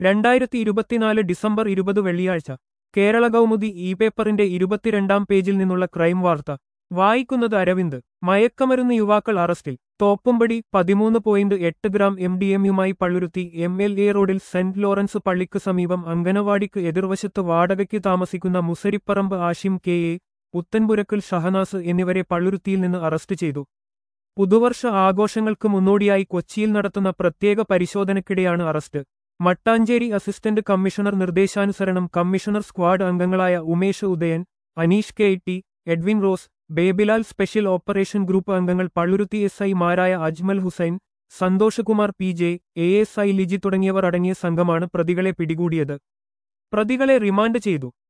2024 December 20 വെള്ളിയാഴ്ച Kerala Kaumudi E പേപ്പറിന്റെ 22-ാം പേജിൽ നിന്നുള്ള ക്രൈം വാർത്ത വായിക്കുന്നത് അരവിന്ദ്. മയക്കമരുന്ന് യുവാക്കൾ അറസ്റ്റിൽ. തോപ്പുംപടി 13.8 ഗ്രാം MDMയുമായി പള്ളുരുത്തി MLA റോഡിൽ സെന്റ് ലോറൻസ് പള്ളിക്ക് സമീപം അങ്കനവാടിക്ക് എതിർവശത്ത് വാടകയ്ക്ക് താമസിക്കുന്ന മുസരിപ്പറമ്പ് ആഷിം KA, പുത്തൻപുരക്കൽ ഷഹനാസ് എന്നിവരെ പള്ളുരുത്തിയിൽ നിന്ന് അറസ്റ്റ് ചെയ്തു. പുതുവർഷ ആഘോഷങ്ങൾക്ക് മുന്നോടിയായി കൊച്ചിയിൽ നടത്തുന്ന പ്രത്യേക പരിശോധനയ്ക്കിടെയാണ് അറസ്റ്റ്. മട്ടാഞ്ചേരി അസിസ്റ്റന്റ് കമ്മീഷണർ നിർദ്ദേശാനുസരണം കമ്മീഷണർ സ്ക്വാഡ് അംഗങ്ങളായ Umesh Udayan, Aneesh KT, Edwin Rose, Babylal special operation group അംഗങ്ങൾ പള്ളുരുത്തി SI മാരായ അജ്മൽ ഹുസൈൻ, സന്തോഷ് കുമാർ PJ, ASI ലിജി തുടങ്ങിയവർ അടങ്ങിയ സംഘമാണ് പ്രതികളെ പിടികൂടിയത്. പ്രതികളെ റിമാൻഡ് ചെയ്തു.